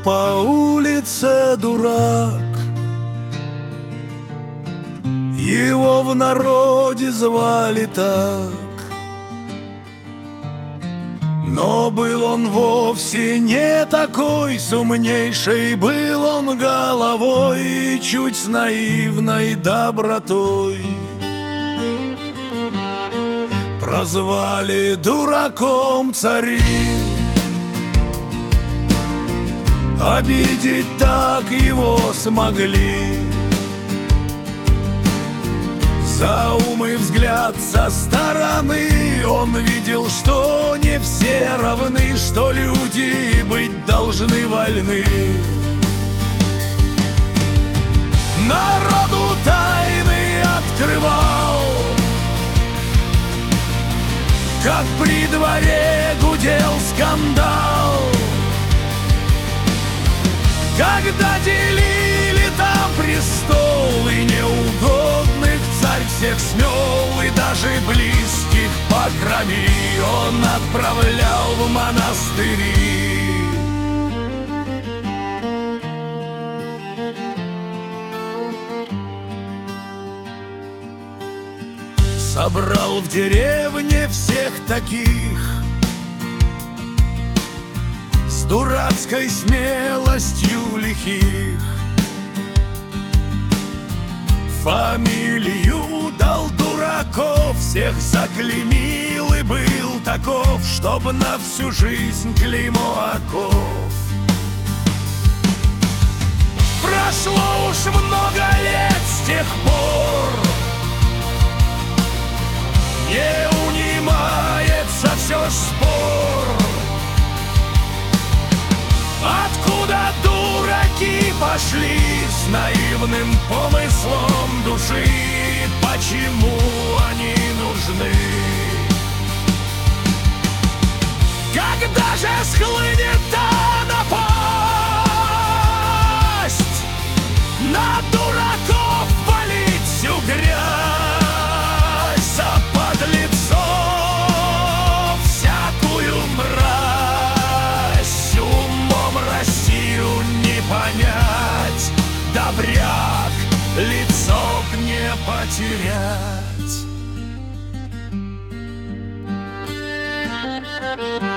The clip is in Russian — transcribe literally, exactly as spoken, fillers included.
по улице дурак. Его в народе звали так, но был он вовсе не такой. С умнейшей был он головой, чуть с наивной добротой. Прозвали дураком цари, обидеть так его смогли. За ум и взгляд со стороны он видел, что не все равны, что люди быть должны вольны. Народу тайны открывал, как при дворе гудел скандал, когда делили там престол, и неугодных царь всех смел, и даже близких по крови он отправлял в монастыри. Собрал в деревне всех таких, с дурацкой смелостью лихих. Фамилию дал Дураков, всех заклеймил и был таков, чтоб на всю жизнь клеймо оков. Прошло уж много лет с тех пор, не унимается все ж спор. Откуда дураки пошли с наивным помыслом души? Почему они нужны? Когда же схлынет та напасть, на дураков валить всю грязь, а подлецов всякую мразь умом Россию не понять, добряк лицом не потерять.